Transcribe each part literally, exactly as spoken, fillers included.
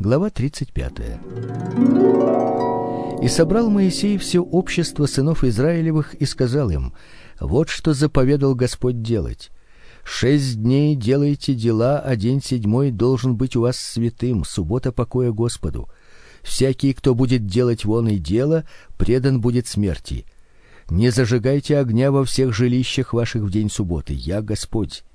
Глава тридцать пятая. И собрал Моисей все общество сынов Израилевых и сказал им: вот что заповедал Господь делать: шесть дней делайте дела, а день седьмой должен быть у вас святым, суббота покоя Господу. Всякий, кто будет делать вон и дело, предан будет смерти. Не зажигайте огня во всех жилищах ваших в день субботы. Я Господь.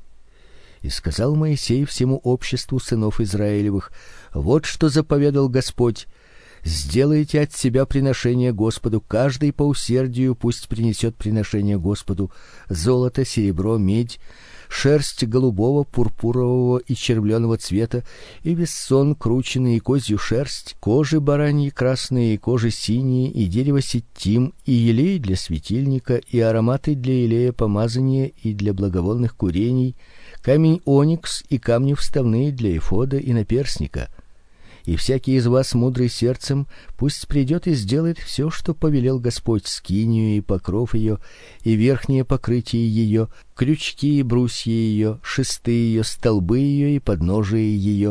И сказал Моисей всему обществу сынов Израилевых: вот что заповедал Господь: сделайте от себя приношение Господу, каждый по усердию пусть принесет приношение Господу: золото, серебро, медь, шерсть голубого, пурпурового и червленого цвета, и вессон крученый, и козью шерсть, кожи бараньи красные, и кожи синие, и дерево ситтим, и елей для светильника, и ароматы для елея помазания и для благовонных курений, камень оникс и камни вставные для эфода и наперстника. И всякий из вас, мудрый сердцем, пусть придет и сделает все, что повелел Господь: скинию и покров ее, и верхнее покрытие ее, крючки и брусья ее, шесты ее, столбы ее и подножие ее,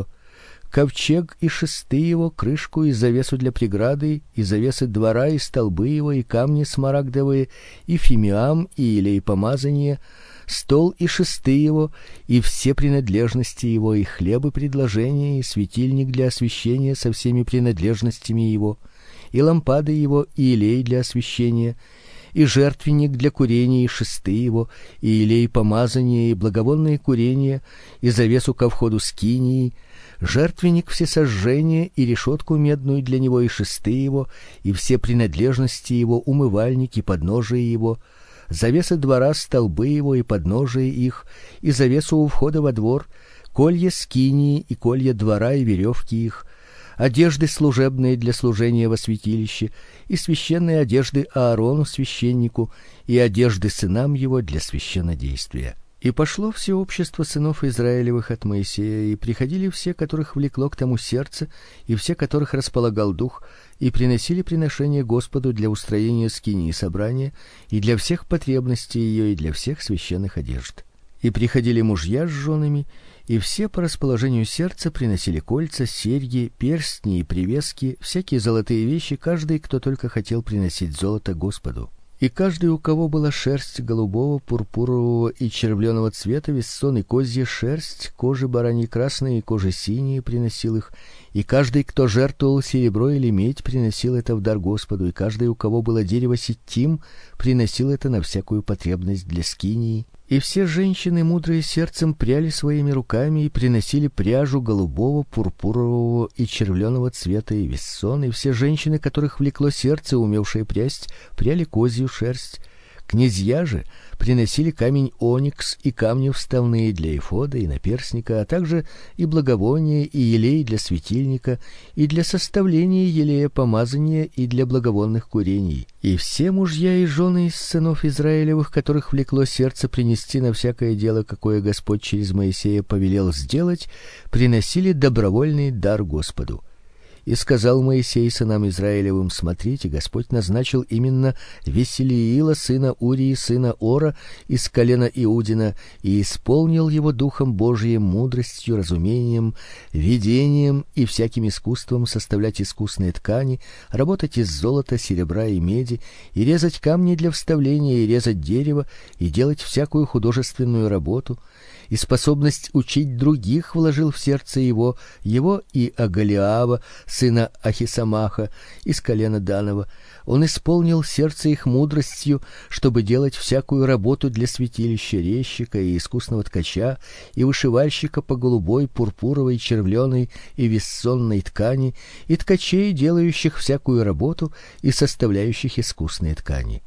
ковчег и шесты его, крышку и завесу для преграды, и завесы двора, и столбы его, и камни смарагдовые, и фимиам, и елей помазания, стол и шесты его, и все принадлежности его, и хлеб и предложения, и светильник для освещения со всеми принадлежностями его, и лампады его, и елей для освещения, и жертвенник для курения, и шесты его, и елей помазания, и благовонные курения, и завесу ко входу скинии, жертвенник всесожжения, и решетку медную для него, и шесты его, и все принадлежности его, умывальник и подножие его, завесы двора, столбы его и подножие их, и завесу у входа во двор, колья скинии и колья двора и веревки их, одежды служебные для служения во святилище, и священные одежды Аарону священнику, и одежды сынам его для священнодействия. И пошло все общество сынов Израилевых от Моисея, и приходили все, которых влекло к тому сердце, и все, которых располагал дух, и приносили приношения Господу для устроения скинии собрания, и для всех потребностей ее, и для всех священных одежд. И приходили мужья с женами, и все по расположению сердца приносили кольца, серьги, перстни и привески, всякие золотые вещи, каждый, кто только хотел приносить золото Господу. И каждый, у кого была шерсть голубого, пурпурового и червленого цвета, вессон и козья шерсть, кожи бараньи красные и кожи синие, приносил их. И каждый, кто жертвовал серебро или медь, приносил это в дар Господу. И каждый, у кого было дерево ситтим, приносил это на всякую потребность для скинии. И все женщины, мудрые сердцем, пряли своими руками и приносили пряжу голубого, пурпурового и червленого цвета и вессон. И все женщины, которых влекло сердце, умевшие прясть, пряли козью шерсть. Князья же приносили камень оникс и камни вставные для эфода и наперстника, а также и благовония, и елей для светильника, и для составления елея помазания, и для благовонных курений. И все мужья и жены из сынов Израилевых, которых влекло сердце принести на всякое дело, какое Господь через Моисея повелел сделать, приносили добровольный дар Господу. И сказал Моисей сынам Израилевым: смотрите, Господь назначил именно Веселиила, сына Урии, сына Ора, из колена Иудина, и исполнил его духом Божиим, мудростью, разумением, видением и всяким искусством составлять искусные ткани, работать из золота, серебра и меди, и резать камни для вставления, и резать дерево, и делать всякую художественную работу. И способность учить других вложил в сердце его, его и Агалиава, сына Ахисамаха, из колена Данова. Он исполнил сердце их мудростью, чтобы делать всякую работу для святилища, резчика и искусного ткача, и вышивальщика по голубой, пурпуровой, червленой и вессонной ткани, и ткачей, делающих всякую работу и составляющих искусные ткани.